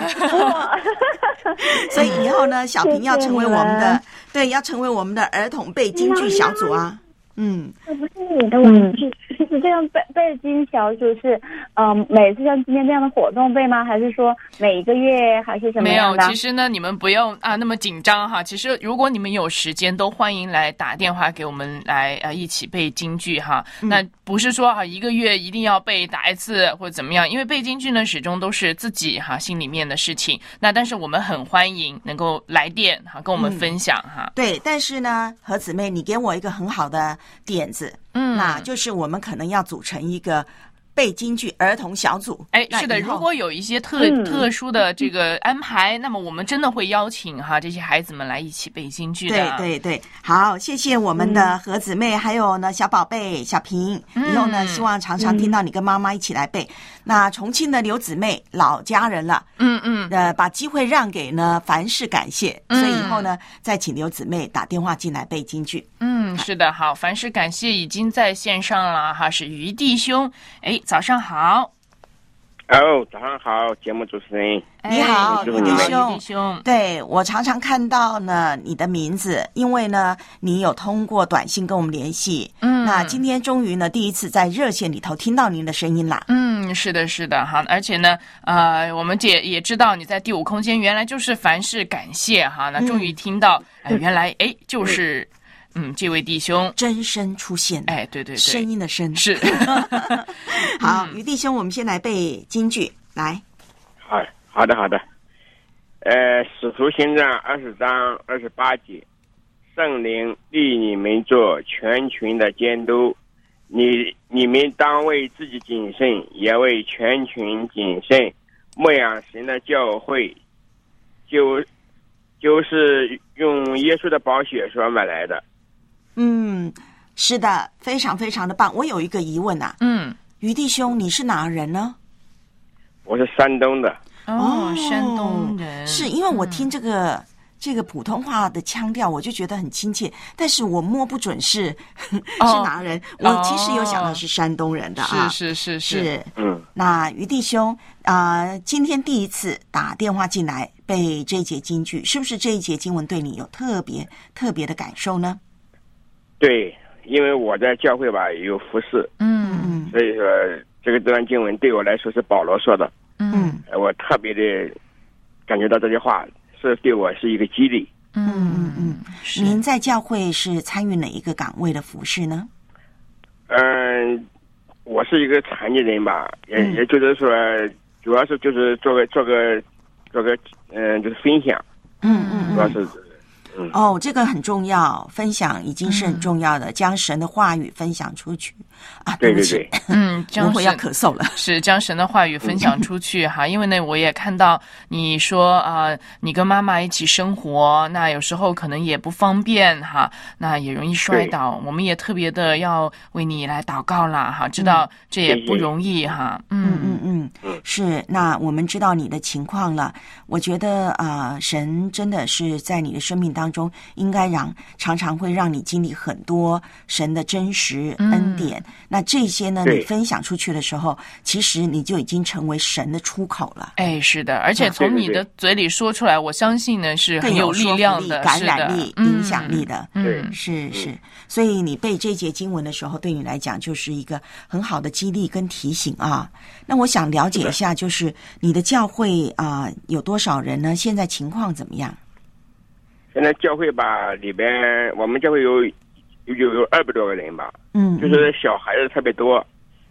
所以以后呢，小平要成为我们的，对，要成为我们的儿童背京剧小组啊。嗯， 这不是你的玩具。是这样背背经小组是，嗯、呃，每次像今天这样的活动背吗？还是说每一个月还是什么样的？ 没有，其实呢，你们不用啊那么紧张哈。其实如果你们有时间，都欢迎来打电话给我们来呃一起背京剧哈。嗯、那不是说啊一个月一定要背打一次或者怎么样，因为背京剧呢始终都是自己哈心里面的事情。那但是我们很欢迎能够来电哈跟我们分享哈、嗯。 对，但是呢，何姊妹，你给我一个很好的点子。嗯，那就是我们可能要组成一个背京剧儿童小组。 哎，是的，如果有一些特、嗯、特殊的这个安排，那么我们真的会邀请哈这些孩子们来一起背京剧的。 对对对，好，谢谢我们的何姊妹，嗯、还有呢小宝贝小平，以后呢、嗯、希望常常听到你跟妈妈一起来背。嗯、那重庆的刘姊妹老家人了，嗯嗯，呃，把机会让给呢凡事感谢，嗯、所以以后呢再请刘姊妹打电话进来背京剧。 嗯，是的，好，凡事感谢已经在线上了哈，是于弟兄，哎。早上好。 哦，早上好，节目主持人。 你好，于弟兄。 兄， 对，我常常看到呢你的名字，因为呢你有通过短信跟我们联系。嗯，那今天终于呢第一次在热线里头听到您的声音啦。 嗯，是的，是的哈，而且呢，呃，我们也也知道你在第五空间原来就是凡事感谢哈，那终于听到，嗯、呃、原来哎就是。嗯，这位弟兄真声出现， 哎，对对对， 声音的声是。 好，于弟兄，我们先来背京剧，来。 好，好的，好的。呃，《使徒行传》二十章二十八节，圣灵立你们做全群的监督，你你们当为自己谨慎，也为全群谨慎，牧养神的教会，就就是用耶稣的宝血所买来的。 嗯，是的，非常非常的棒。我有一个疑问啊，嗯，于弟兄，你是哪人呢？ 我是山东的。 哦，山东人。 是因为我听这个、嗯、这个普通话的腔调，我就觉得很亲切，但是我摸不准是、哦、是哪人。我其实有想到是山东人的啊， 是是是是。 是嗯，那于弟兄啊、呃，今天第一次打电话进来背这一节京剧，是不是这一节经文对你有特别特别的感受呢？ 对，因为我在教会吧也有服侍，嗯嗯，所以说这个这段经文对我来说是保罗说的，嗯，我特别的感觉到这句话是对我是一个激励。 嗯嗯嗯，您在教会是参与哪一个岗位的服侍呢？ 嗯，我是一个残疾人吧，也、嗯、也就是说，主要是就是做个做个做个嗯、呃，就是分享，嗯嗯，主要是。 嗯、哦，这个很重要，分享已经是很重要的，嗯、将神的话语分享出去啊！ 对对对， 嗯，将我要咳嗽了， 是将神的话语分享出去哈。因为呢，我也看到你说啊、呃，你跟妈妈一起生活，那有时候可能也不方便哈，那也容易摔倒，我们也特别的要为你来祷告啦哈，知道这也不容易哈。 嗯嗯嗯嗯，是。那我们知道你的情况了，我觉得啊、呃，神真的是在你的生命当中。当中应该让常常会让你经历很多神的真实恩典、嗯、那这些呢你分享出去的时候，其实你就已经成为神的出口了。 哎，是的，而且从你的嘴里说出来，我相信呢是很有力量的， 感染力、影响力的。 对、 嗯，是是。所以你背这节经文的时候，对你来讲就是一个很好的激励跟提醒啊。那我想了解一下，就是你的教会啊、呃、有多少人呢？现在情况怎么样？ 现在教会吧里边，我们教会有有有二百多个人吧，嗯，就是小孩子特别多，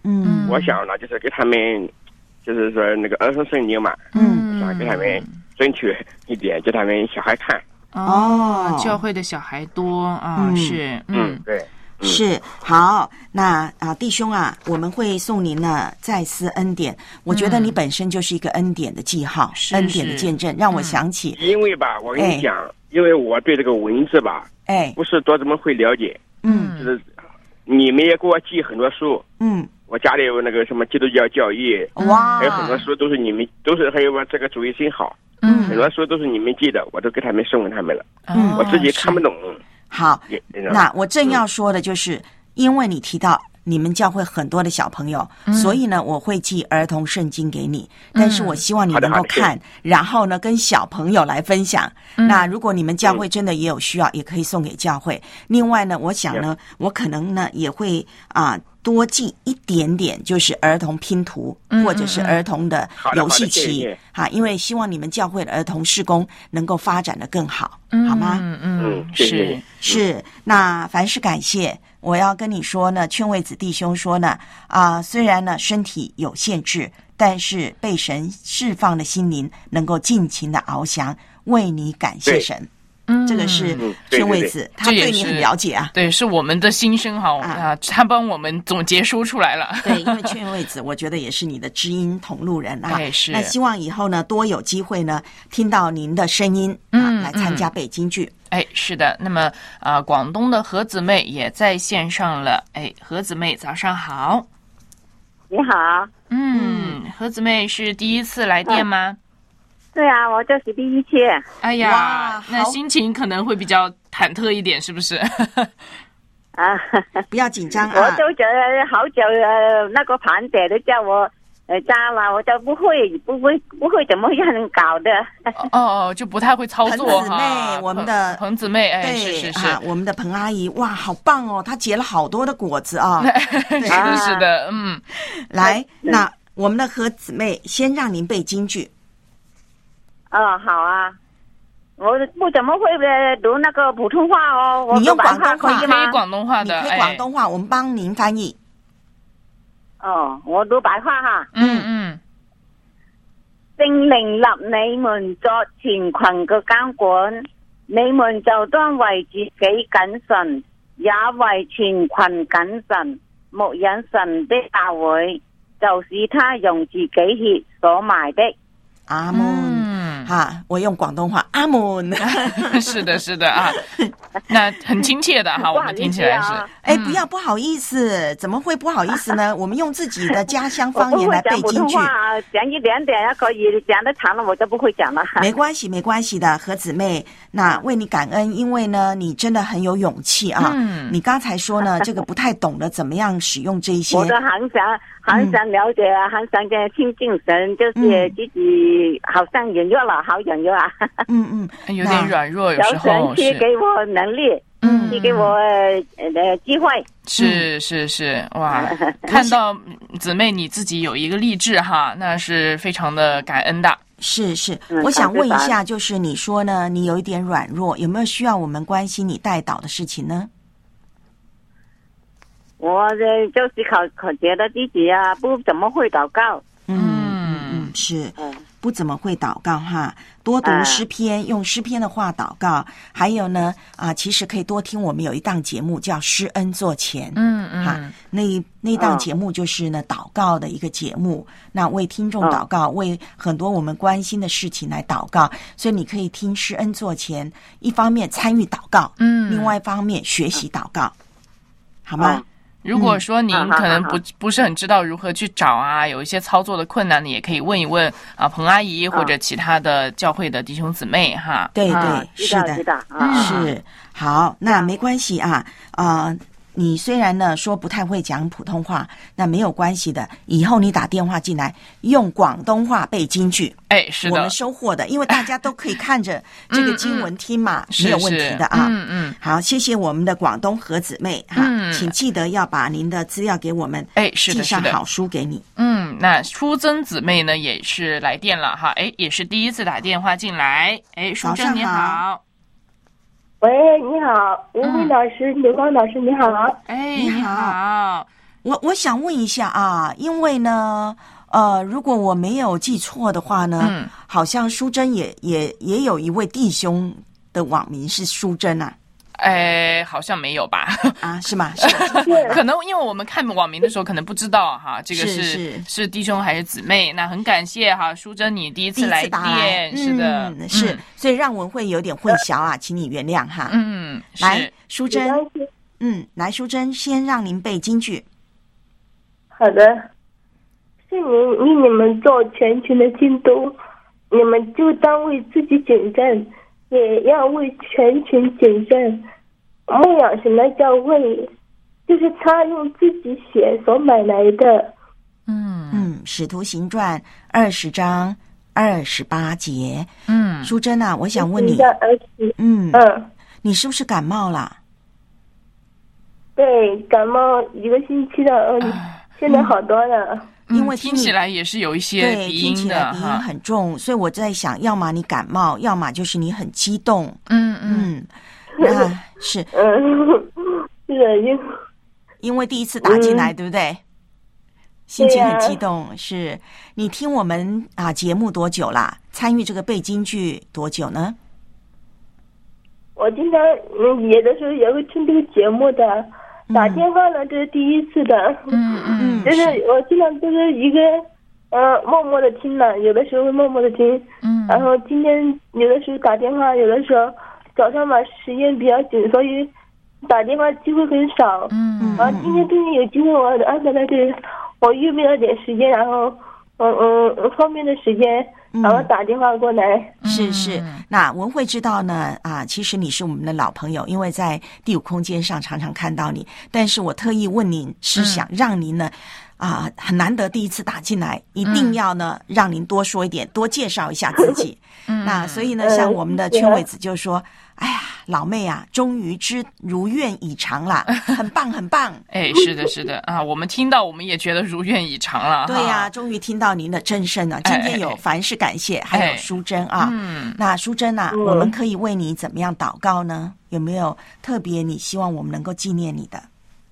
嗯， 我想呢，就是给他们，就是说那个儿童圣经嘛， 嗯， 想给他们准确一点，给他们小孩看。 哦，教会的小孩多啊， 嗯是， 嗯，对。 是好，那啊，弟兄啊，我们会送您呢再思恩典。我觉得你本身就是一个恩典的记号， 是恩典的见证，让我想起。 因为吧，我跟你讲，因为我对这个文字吧， 哎， 不是多怎么会了解， 嗯， 就是你们也给我寄很多书， 嗯， 我家里有那个什么基督教教义， 哇， 还有很多书都是你们，都是还有我这个主意真好， 嗯， 很多书都是你们寄的，我都给他们送给他们了， 嗯， 我自己看不懂。 好，那我正要说的就是。嗯，因为你提到你们教会很多的小朋友，嗯，所以呢，我会寄儿童圣经给你。但是我希望你能够看，嗯，然后呢，跟小朋友来分享。嗯，那如果你们教会真的也有需要，嗯，也可以送给教会。另外呢，我想呢，我可能呢也会啊。多寄一点点，就是儿童拼图，嗯，或者是儿童的游戏棋，哈，因为希望你们教会的儿童事工能够发展得更好，嗯，好吗？ 嗯嗯，是是。那凡事感谢，我要跟你说呢，劝慰子弟兄说呢，啊、呃，虽然呢身体有限制，但是被神释放的心灵能够尽情的翱翔，为你感谢神。嗯，这个是劝慰子，他对你很了解啊。 对，是我们的心声哈啊，他帮我们总结说出来了。 对，因为劝慰子，我觉得也是你的知音同路人啊。 对，是。 那希望以后呢，多有机会呢，听到您的声音啊， 嗯， 来参加北京剧。 哎，是的。那么啊、呃，广东的何姊妹也在线上了。哎，何姊妹早上好。 你好。 嗯，何姊妹是第一次来电吗？ 嗯，对啊，我这是第一次。 哎呀，那心情可能会比较忐忑一点，是不是？ 啊，不要紧张啊！ 我都觉得好久呃，那个盘姐都叫我呃扎了，我都不会，不会，不会怎么样搞的。 哦哦，就不太会操作哈。 彭姊妹，我们的彭姊妹，哎， 对， 是是是、 啊，我们的彭阿姨，哇，好棒哦！她结了好多的果子啊、哦。 是的，是的，嗯。 来，那我们的何姊妹，先让您背京剧。 哦，好啊，我不怎么会读那个普通话哦。我你用广东话可以吗？ 可以广东话的， 你可以广东话，哎、我们帮您翻译。 哦，我讀白話哈。 嗯嗯。 聖靈立你們作全群嘅監管，你們就當為自己謹慎，也為全群謹慎，牧養神的教會，就使他用自己血所買的。 阿門，嗯，哈，我用廣東話，阿門， 是的，是的啊，那很親切的哈，我們聽起來是， 哎，不要不好意思，怎麼會不好意思呢？我們用自己的家鄉方言來背京劇。 我不會講普通話，講一點點也可以，講得長了我就不會講了。 沒關係，沒關係的，何姊妹，那為你感恩，因為呢，你真的很有勇氣啊。嗯，你剛才說呢，這個不太懂得怎麼樣使用這些， 我都很想很想了解，很想嘅親近神，就是自己好像軟弱了，好軟弱啊。 嗯嗯， 有點軟弱，有時候有神去給我能力，嗯，去給我呃機會。 是是是，哇！看到姊妹你自己有一個勵志哈，那是非常的感恩的。 是是，我想問一下，就是你說呢，你有一點軟弱，有沒有需要我們關心你代禱的事情呢？ 我就是考考覺得自己啊不怎麼會禱告。 嗯嗯嗯，是。嗯，不怎麼會禱告哈，多讀詩篇，用詩篇的話禱告。還有呢，啊，其實可以多聽我們有一檔節目叫《施恩座前》， 嗯嗯， 哈，那那檔節目就是呢禱告的一個節目，那為聽眾禱告，為很多我們關心的事情來禱告，所以你可以聽《施恩座前》，一方面參與禱告，嗯，另外一方面學習禱告，好嗎？ 如果說您可能不不是很知道如何去找啊，有一些操作的困難，你也可以問一問啊彭阿姨或者其他的教會的弟兄姊妹哈。 對對，是的，是好，那沒關係啊啊。呃你雖然呢說不太會講普通話，那沒有關係的。以後你打電話進來，用廣東話背京劇， 哎，是的， 我們收穫的，因為大家都可以看着這個經文聽嘛，嗯嗯沒有問題的啊。 嗯嗯， 好，謝謝我們的廣東何姊妹哈、嗯，請記得要把您的資料給我們， 哎，是的， 寄上好書給你。 嗯，那淑珍姊妹呢也是來電了哈，哎，也是第一次打電話進來，哎，淑珍你好。 喂，你好，吳慧老師、劉、嗯、光老師，你好。 哎，你好， 我我想问一下啊，因为呢，呃，如果我没有记错的话呢，嗯，好像淑珍也也也有一位弟兄的网名是淑珍啊。 哎，好像没有吧？ 啊，是吗？是可能因为我们看网名的时候，可能不知道哈，这个是是, 是, 是弟兄还是姊妹。那很感谢哈，淑珍你第一次来电，是的， 嗯、是、嗯，所以让文慧有点混淆啊，请你原谅哈。 嗯， 来，淑珍，嗯，来，淑珍，先让您背金句。 好的，圣灵命你们做全群的基督，你们就当为自己谨慎。也要为全群谨慎，牧养神的教会，就是他用自己血所买来的。 嗯嗯，使徒行传二十章二十八节。嗯，淑珍啊，我想问你，嗯嗯，你是不是感冒了？ 对，感冒一个星期了，嗯，现在好多了。 因为听起来也是有一些鼻音的， 听起来鼻音很重，所以我在想，要么你感冒，要么就是你很激动。 嗯嗯， 那是， 嗯，是的，因因为第一次打进来，嗯、对不对？心情很激动。啊、是你听我们啊节目多久啦？参与这个背京剧多久呢？ 我经常嗯，有的时候也会听这个节目的。打电话呢，这是第一次的， 嗯嗯， 就是我经常都是一个呃默默的听了，有的时候会默默的听，嗯，然后今天有的时候打电话，有的时候早上嘛时间比较紧，所以打电话机会很少，嗯，然后今天终于有机会，我安排在这里，我预备了点时间，然后嗯嗯方便的时间。然后打电话过来， 嗯、是是。那文慧知道呢啊，其实你是我们的老朋友，因为在第五空间上常常看到你。但是我特意问您，是想让您呢、嗯、啊，很难得第一次打进来，一定要呢、嗯、让您多说一点，多介绍一下自己。嗯、那所以呢，像我们的圈委子就说：“哎呀，老妹啊，终于知如愿以偿了，很棒很棒。” 哎，是的，是的啊，我们听到我们也觉得如愿以偿了。 对呀、啊，终于听到您的真声了。今天有凡事感谢，哎、还有淑珍啊。嗯，那淑珍啊、嗯，我们可以为你怎么样祷告呢？有没有特别你希望我们能够纪念你的？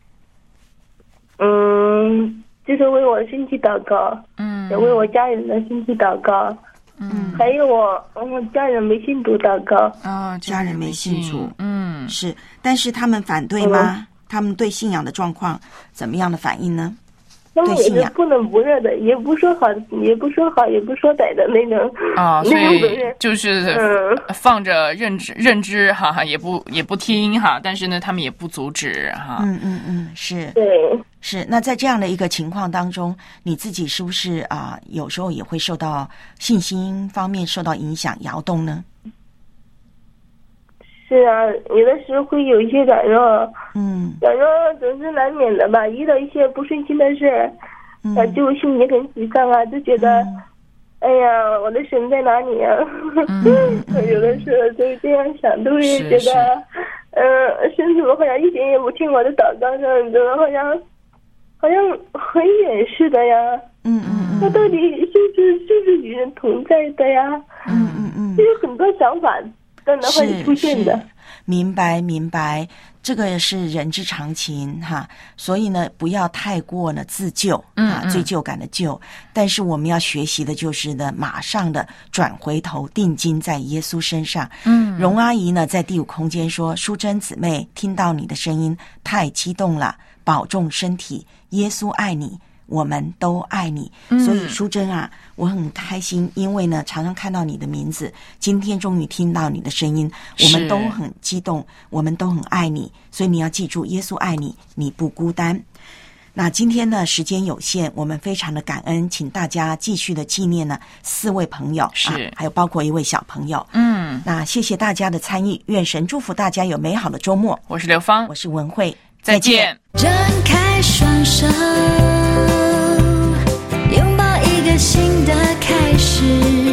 嗯，就是为我身体祷告，嗯，也为我家人的身体祷告。嗯，还有我，我家人没信主祷告啊、哦，家人没信主，嗯，是，但是他们反对吗？嗯、他们对信仰的状况怎么样的反应呢？ 他们也是不冷不热的，也不说好，也不说好，也不说歹的那种啊，所以就是放着认知认知哈哈，也不也不听哈，但是呢，他们也不阻止哈， 嗯嗯嗯，是， 对。 是，那在这样的一个情况当中，你自己是不是啊、呃，有时候也会受到信心方面受到影响、摇动呢？ 是啊，有的时候会有一些软弱，嗯，软弱总是难免的吧。遇到一些不顺心的事，嗯，就心里很沮丧啊，就觉得，嗯、哎呀，我的神在哪里啊？嗯嗯、有的时候就这样想，都会觉得，呃，神怎么好像一点也不听我的祷告，怎么好像。好像很远似的呀，嗯嗯嗯，他到底是不是是不是与人同在的呀？嗯嗯嗯，就有很多想法都能会出现的。 明白明白，这个是人之常情哈，所以呢，不要太过呢自救啊，罪疚感的救。但是我们要学习的就是呢，马上的转回头定睛在耶稣身上。嗯，荣阿姨呢在第五空间说：“淑珍姊妹，听到你的声音太激动了，保重身体。耶稣爱你，我们都爱你。嗯、所以淑珍啊，我很开心，因为呢，常常看到你的名字，今天终于听到你的声音，我们都很激动，我们都很爱你。所以你要记住，耶稣爱你，你不孤单。那今天呢，时间有限，我们非常的感恩，请大家继续的纪念呢四位朋友，是、啊、还有包括一位小朋友。嗯，那谢谢大家的参与，愿神祝福大家有美好的周末。 我是刘芳， 我是文慧， 再见。 张开双手，拥抱一个新的开始。